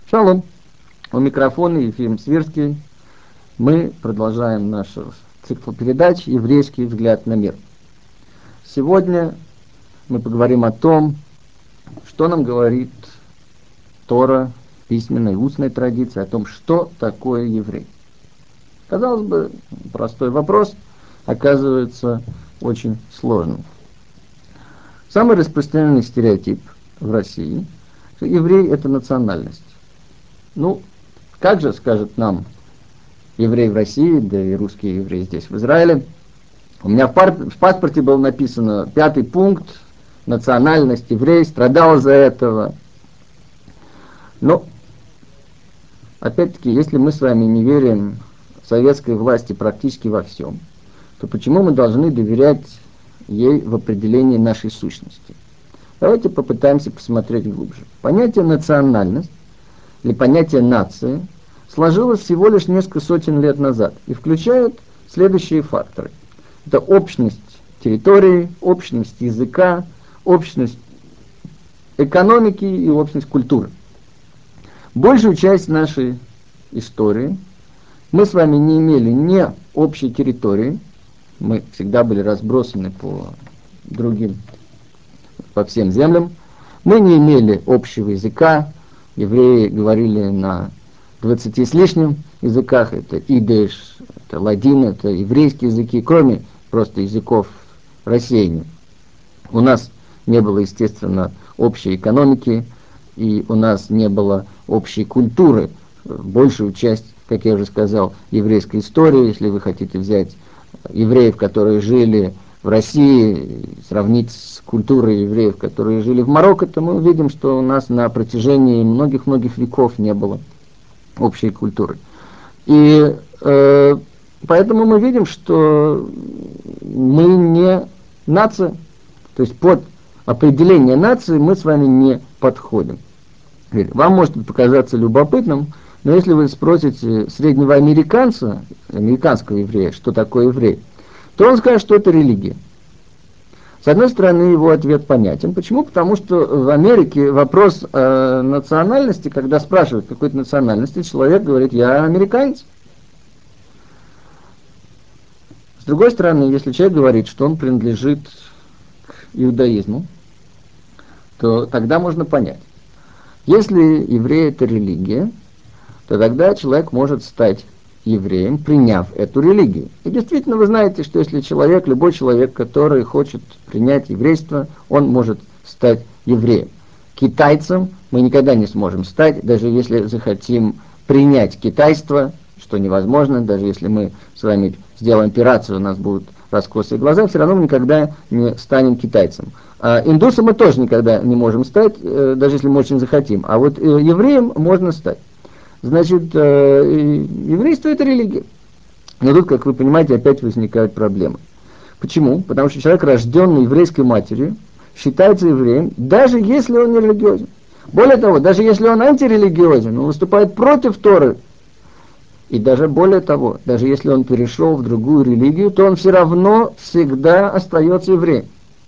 Шалом! У микрофона Ефим Свирский. Мы продолжаем наш цикл передач «Еврейский взгляд на мир». Сегодня мы поговорим о том, что нам говорит Тора, письменная и устная традиция, о том, что такое еврей. Казалось бы, простой вопрос, оказывается очень сложным. Самый распространенный стереотип в России, что еврей – это национальность. Ну, как же, скажет нам еврей в России, да и русский еврей здесь, в Израиле. У меня в паспорте было написано 5-й пункт, национальность еврей, страдал за этого. Но, опять-таки, если мы с вами не верим советской власти практически во всем, то почему мы должны доверять ей в определении нашей сущности? Давайте попытаемся посмотреть глубже. Понятие национальность или понятие нации сложилось всего лишь несколько сотен лет назад и включает следующие факторы. Это общность территории, общность языка, общность экономики и общность культуры. Большую часть нашей истории мы с вами не имели ни общей территории, мы всегда были разбросаны по всем землям, мы не имели общего языка, евреи говорили на 20 с лишним языках, это идиш, это ладин, это еврейские языки, кроме просто языков рассеяния. У нас не было, естественно, общей экономики, и у нас не было общей культуры. Большую часть, как я уже сказал, еврейской истории, если вы хотите взять евреев, которые жили в России, сравнить с культурой евреев, которые жили в Марокко, то мы увидим, что у нас на протяжении многих-многих веков не было общей культуры. И поэтому мы видим, что мы не нация, то есть под определение нации мы с вами не подходим. Вам может показаться любопытным, но если вы спросите среднего американца, американского еврея, что такое еврей, то он скажет, что это религия. С одной стороны, его ответ понятен. Почему? Потому что в Америке вопрос национальности, когда спрашивают какой-то национальности, человек говорит, я американец. С другой стороны, если человек говорит, что он принадлежит к иудаизму, то тогда можно понять. Если еврей это религия, то тогда человек может стать евреем, приняв эту религию. И действительно, вы знаете, что если человек, любой человек, который хочет принять еврейство, он может стать евреем. Китайцем мы никогда не сможем стать, даже если захотим принять китайство, что невозможно, даже если мы с вами сделаем операцию, у нас будут раскосые глаза, все равно мы никогда не станем китайцем. А индусом мы тоже никогда не можем стать, даже если мы очень захотим. А вот евреем можно стать. Значит, еврейство это религия. Но тут, как вы понимаете, опять возникают проблемы. Почему? Потому что человек, рожденный еврейской матерью, считается евреем, даже если он не религиозен. Более того, даже если он антирелигиозен, он выступает против Торы. И даже более того, даже если он перешел в другую религию, то он все равно всегда остается евреем.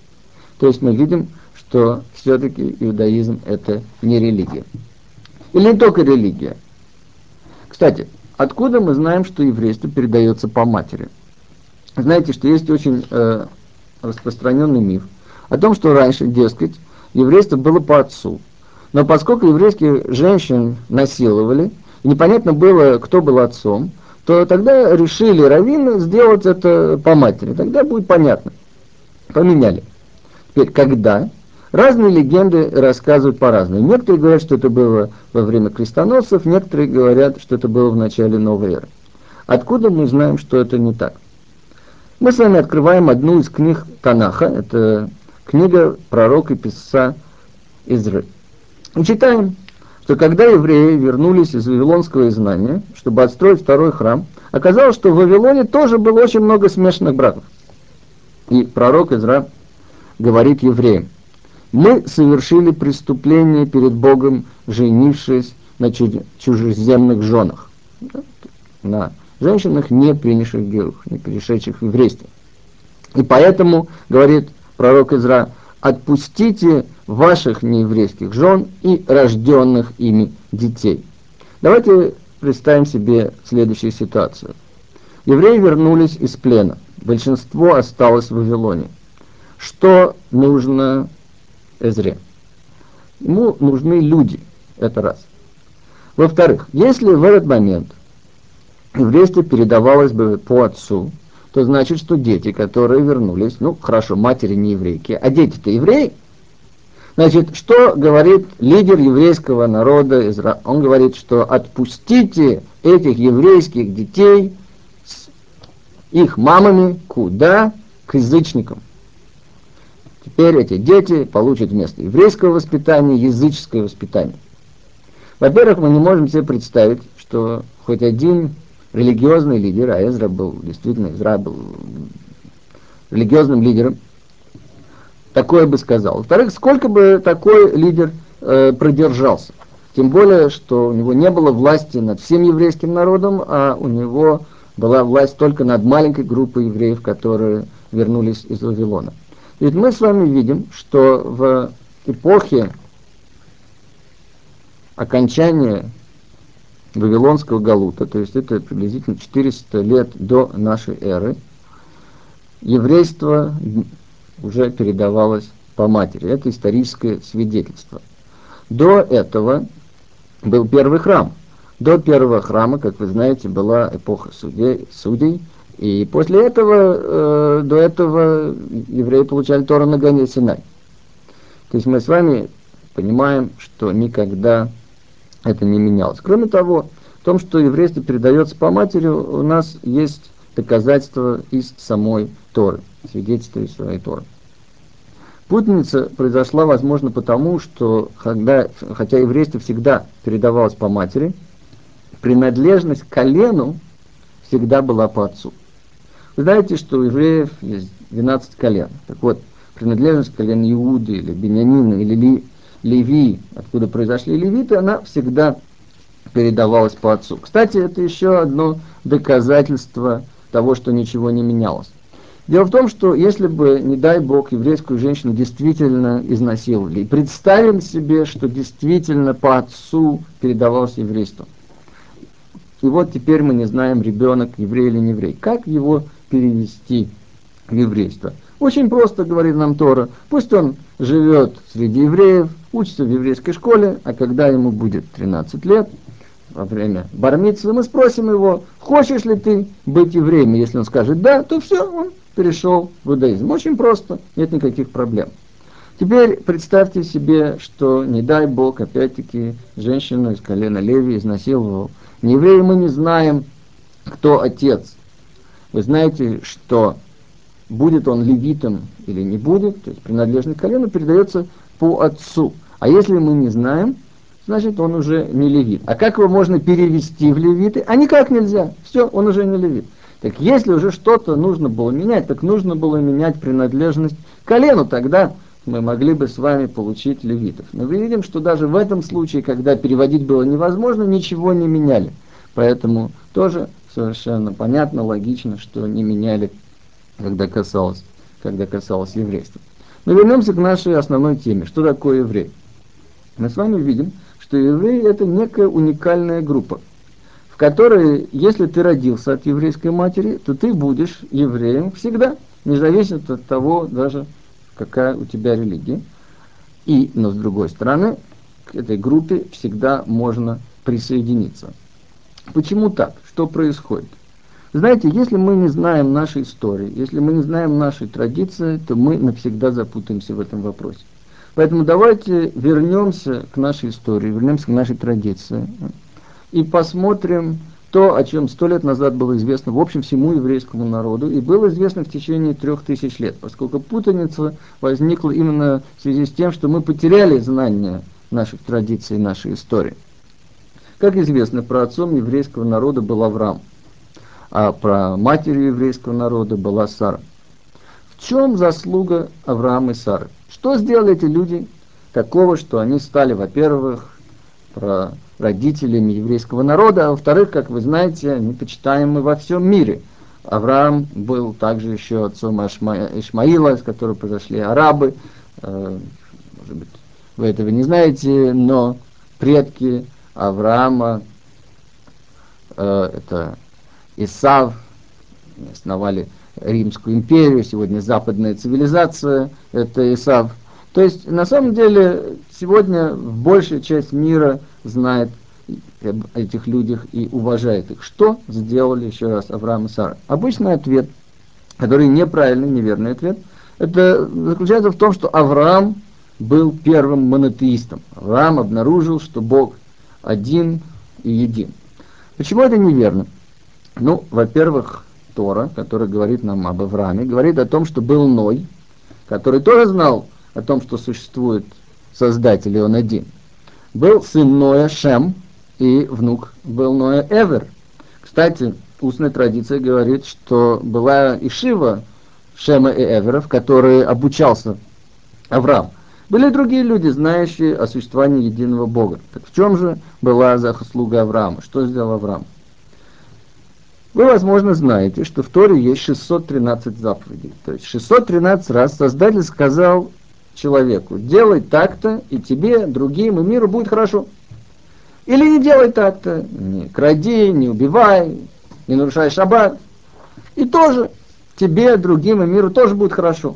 То есть мы видим, что все-таки иудаизм это не религия. Или не только религия. Кстати, откуда мы знаем, что еврейство передается по матери? Знаете, что есть очень распространенный миф о том, что раньше, дескать, еврейство было по отцу. Но поскольку еврейских женщин насиловали, и непонятно было, кто был отцом, то тогда решили раввины сделать это по матери. Тогда будет понятно. Поменяли. Теперь, когда? Разные легенды рассказывают по-разному. Некоторые говорят, что это было во время крестоносцев, некоторые говорят, что это было в начале новой эры. Откуда мы знаем, что это не так? Мы с вами открываем одну из книг Танаха, это книга пророка и писца Изры. И читаем, что когда евреи вернулись из Вавилонского изгнания, чтобы отстроить второй храм, оказалось, что в Вавилоне тоже было очень много смешанных браков. И пророк Изра говорит евреям: мы совершили преступление перед Богом, женившись на чужеземных женах, на женщинах, не принявших герух, не перешедших в еврейство. И поэтому, говорит пророк Изра, отпустите ваших нееврейских жен и рожденных ими детей. Давайте представим себе следующую ситуацию. Евреи вернулись из плена, большинство осталось в Вавилоне. Что нужно Эзре? Ему нужны люди, это раз. Во-вторых, если в этот момент еврейство передавалось бы по отцу, то значит, что дети, которые вернулись, ну хорошо, матери не еврейки, а дети-то евреи. Значит, что говорит лидер еврейского народа Израиля? Он говорит, что отпустите этих еврейских детей с их мамами куда? К язычникам. Теперь эти дети получат вместо еврейского воспитания языческое воспитание. Во-первых, мы не можем себе представить, что хоть один религиозный лидер, а Эзра был действительно, Эзра был религиозным лидером, такое бы сказал. Во-вторых, сколько бы такой лидер продержался. Тем более, что у него не было власти над всем еврейским народом, а у него была власть только над маленькой группой евреев, которые вернулись из Вавилона. Ведь мы с вами видим, что в эпохе окончания Вавилонского галута, то есть это приблизительно 400 лет до нашей эры, еврейство уже передавалось по матери. Это историческое свидетельство. До этого был первый храм. До первого храма, как вы знаете, была эпоха судей, и после этого, до этого евреи получали Тору на горе Синай. То есть мы с вами понимаем, что никогда это не менялось. Кроме того, в том, что еврейство передается по матери, у нас есть доказательства из самой Торы, свидетельства из своей Торы. Путаница произошла, возможно, потому, что хотя еврейство всегда передавалось по матери, принадлежность к колену всегда была по отцу. Вы знаете, что у евреев есть 12 колен. Так вот, принадлежность к колену Иуды, или Беньямина, или Леви, откуда произошли левиты, она всегда передавалась по отцу. Кстати, это еще одно доказательство того, что ничего не менялось. Дело в том, что если бы, не дай Бог, еврейскую женщину действительно изнасиловали, и представим себе, что действительно по отцу передавалось еврейство, и вот теперь мы не знаем, ребенок еврей или не еврей, как его перевести в еврейство? Очень просто, говорит нам Тора, пусть он живет среди евреев, учится в еврейской школе, а когда ему будет 13 лет, во время бар-мицвы, мы спросим его, хочешь ли ты быть евреем? И если он скажет да, то все, он перешел в иудаизм. Очень просто, нет никаких проблем. Теперь представьте себе, что, не дай Бог, опять-таки, женщину из колена Леви изнасиловал. Не евреи, мы не знаем, кто отец. Вы знаете, что будет он левитом или не будет, то есть принадлежность к колену передается по отцу. А если мы не знаем, значит он уже не левит. А как его можно перевести в левиты? А никак нельзя. Все, он уже не левит. Так если уже что-то нужно было менять, так нужно было менять принадлежность к колену. Тогда мы могли бы с вами получить левитов. Но мы видим, что даже в этом случае, когда переводить было невозможно, ничего не меняли. Поэтому тоже совершенно понятно, логично, что не меняли, когда касалось еврейства. Но вернемся к нашей основной теме. Что такое еврей? Мы с вами видим, что евреи это некая уникальная группа, в которой, если ты родился от еврейской матери, то ты будешь евреем всегда, независимо от того, даже какая у тебя религия. Но с другой стороны, к этой группе всегда можно присоединиться. Почему так? Что происходит? Знаете, если мы не знаем нашей истории, если мы не знаем нашей традиции, то мы навсегда запутаемся в этом вопросе. Поэтому давайте вернемся к нашей истории, вернемся к нашей традиции и посмотрим то, о чем 100 лет назад было известно, в общем, всему еврейскому народу, и было известно в течение 3000 лет, поскольку путаница возникла именно в связи с тем, что мы потеряли знания наших традиций и нашей истории. Как известно, праотцом еврейского народа был Авраам, а про матерью еврейского народа была Сара. В чем заслуга Авраама и Сары? Что сделали эти люди такого, что они стали, во-первых, родителями еврейского народа, а во-вторых, как вы знаете, они почитаемы во всем мире. Авраам был также еще отцом Ишмаила, из которого произошли арабы. Может быть, вы этого не знаете, но предки Авраама, это Исав, основали Римскую империю, сегодня западная цивилизация, это Исав. То есть, на самом деле, сегодня большая часть мира знает об этих людях и уважает их. Что сделали, еще раз, Авраам и Сара? Обычный ответ, который неправильный, неверный ответ, это заключается в том, что Авраам был первым монотеистом. Авраам обнаружил, что Бог один и един. Почему это неверно? Ну, во-первых, Тора, которая говорит нам об Аврааме, говорит о том, что был Ной, который тоже знал о том, что существует Создатель, и он один. Был сын Ноя Шем, и внук был Ноя Эвер. Кстати, устная традиция говорит, что была ишива Шема и Эвера, в которой обучался Авраам. Были другие люди, знающие о существовании единого Бога. Так в чем же была заслуга Авраама? Что сделал Авраам? Вы, возможно, знаете, что в Торе есть 613 заповедей. То есть 613 раз Создатель сказал человеку: делай так-то, и тебе, другим и миру будет хорошо. Или не делай так-то, не кради, не убивай, не нарушай шаббат. И тоже тебе, другим и миру тоже будет хорошо.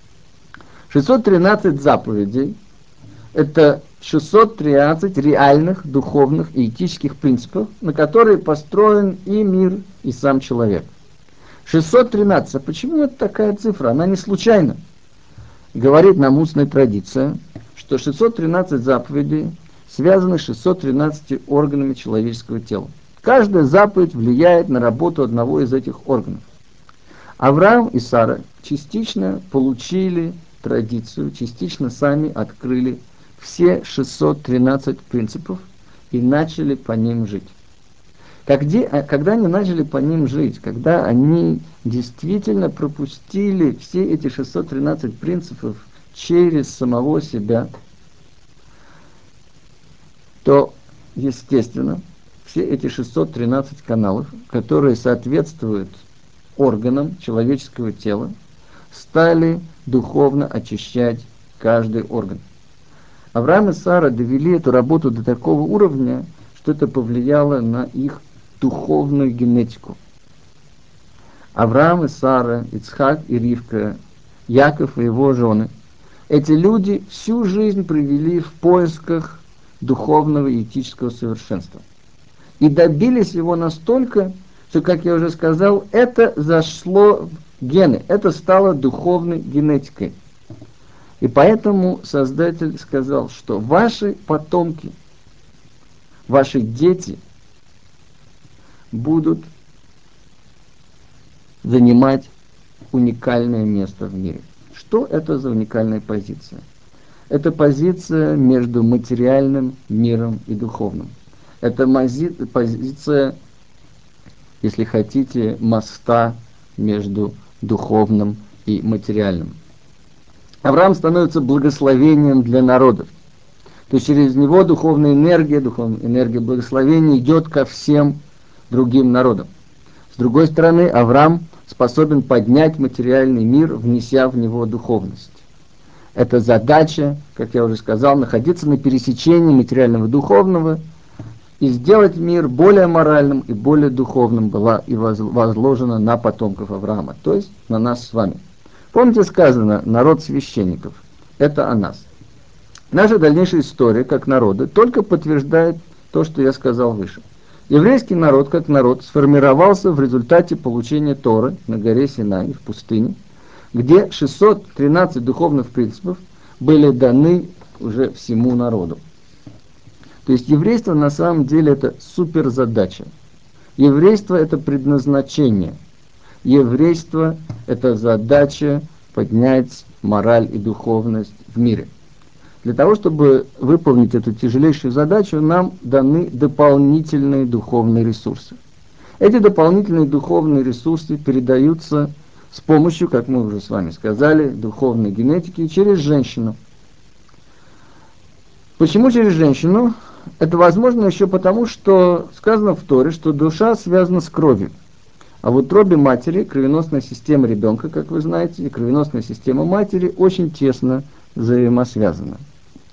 613 заповедей — это 613 реальных духовных и этических принципов, на которые построен и мир, и сам человек. 613. А почему это такая цифра? Она не случайна. Говорит нам устная традиция, что 613 заповедей связаны с 613 органами человеческого тела. Каждая заповедь влияет на работу одного из этих органов. Авраам и Сара частично получили традицию, частично сами открыли все 613 принципов и начали по ним жить. Когда они начали по ним жить, когда они действительно пропустили все эти 613 принципов через самого себя, то, естественно, все эти 613 каналов, которые соответствуют органам человеческого тела, стали духовно очищать каждый орган. Авраам и Сара довели эту работу до такого уровня, что это повлияло на их духовную генетику. Авраам и Сара, Ицхак и Ривка, Яков и его жены — эти люди всю жизнь провели в поисках духовного и этического совершенства. И добились его настолько, что, как я уже сказал, это зашло в гены, это стало духовной генетикой. И поэтому Создатель сказал, что ваши потомки, ваши дети будут занимать уникальное место в мире. Что это за уникальная позиция? Это позиция между материальным миром и духовным. Это позиция, если хотите, моста между духовным и материальным. Авраам становится благословением для народов. То есть через него духовная энергия благословения идет ко всем другим народам. С другой стороны, Авраам способен поднять материальный мир, внеся в него духовность. Это задача, как я уже сказал, находиться на пересечении материального и духовного и сделать мир более моральным и более духовным была и возложена на потомков Авраама, то есть на нас с вами. Помните, сказано: народ священников. Это о нас. Наша дальнейшая история, как народа, только подтверждает то, что я сказал выше. Еврейский народ, как народ, сформировался в результате получения Торы на горе Синай, в пустыне, где 613 духовных принципов были даны уже всему народу. То есть еврейство на самом деле это суперзадача. Еврейство — это предназначение. Еврейство — это задача поднять мораль и духовность в мире. Для того, чтобы выполнить эту тяжелейшую задачу, нам даны дополнительные духовные ресурсы. Эти дополнительные духовные ресурсы передаются с помощью, как мы уже с вами сказали, духовной генетики через женщину. Почему через женщину? Это возможно еще потому, что сказано в Торе, что душа связана с кровью. А в утробе матери кровеносная система ребенка, как вы знаете, и кровеносная система матери очень тесно взаимосвязаны.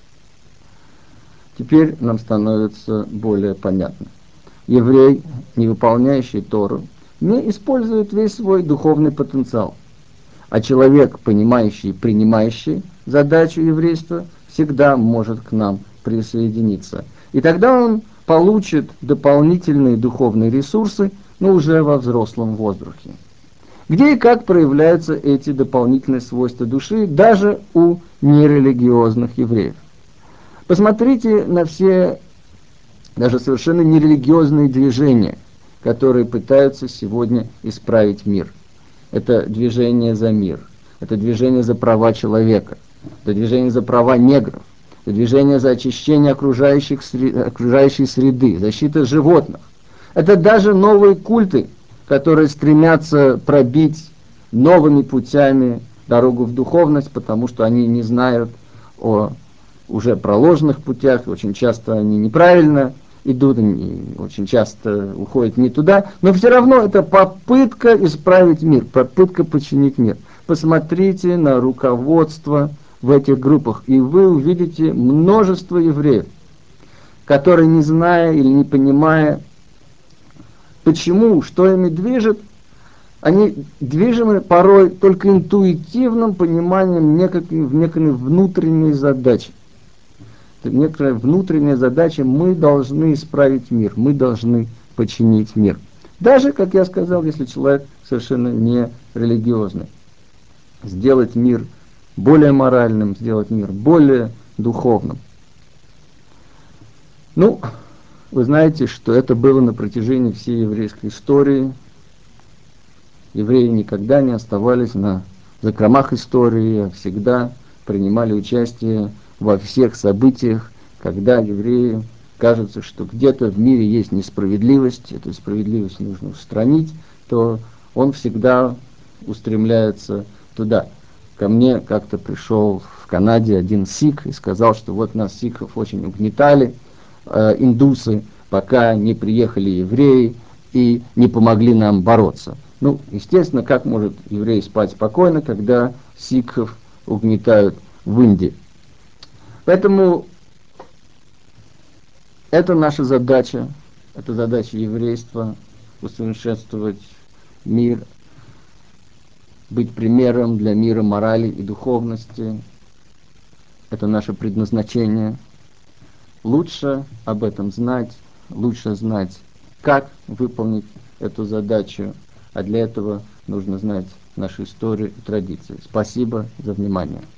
Теперь нам становится более понятно. Еврей, не выполняющий Тору, не использует весь свой духовный потенциал. А человек, понимающий и принимающий задачу еврейства, всегда может к нам присоединиться. И тогда он получит дополнительные духовные ресурсы, но уже во взрослом возрасте. Где и как проявляются эти дополнительные свойства души даже у нерелигиозных евреев. Посмотрите на все даже совершенно нерелигиозные движения, которые пытаются сегодня исправить мир. Это движение за мир, это движение за права человека, это движение за права негров, это движение за очищение окружающей среды, защита животных. Это даже новые культы, которые стремятся пробить новыми путями дорогу в духовность, потому что они не знают о уже проложенных путях, очень часто они неправильно идут, они очень часто уходят не туда, но все равно это попытка исправить мир, попытка починить мир. Посмотрите на руководство в этих группах, и вы увидите множество евреев, которые, не зная или не понимая, почему, что ими движет, они движимы порой только интуитивным пониманием некой внутренней задачи. Некоторая внутренняя задача: мы должны исправить мир, мы должны починить мир. Даже, как я сказал, если человек совершенно не религиозный. Сделать мир более моральным, сделать мир более духовным. Ну, вы знаете, что это было на протяжении всей еврейской истории. Евреи никогда не оставались на закромах истории, а всегда принимали участие во всех событиях, когда евреи кажется, что где-то в мире есть несправедливость, эту справедливость нужно устранить, то он всегда устремляется туда. Ко мне как-то пришел в Канаде один сикх и сказал, что вот нас сикхов очень угнетали, индусы, пока не приехали евреи и не помогли нам бороться. Ну, естественно, как может еврей спать спокойно, когда сикхов угнетают в Индии? Поэтому это наша задача, это задача еврейства: усовершенствовать мир, быть примером для мира морали и духовности. Это наше предназначение. Лучше об этом знать, лучше знать, как выполнить эту задачу, а для этого нужно знать нашу историю и традиции. Спасибо за внимание.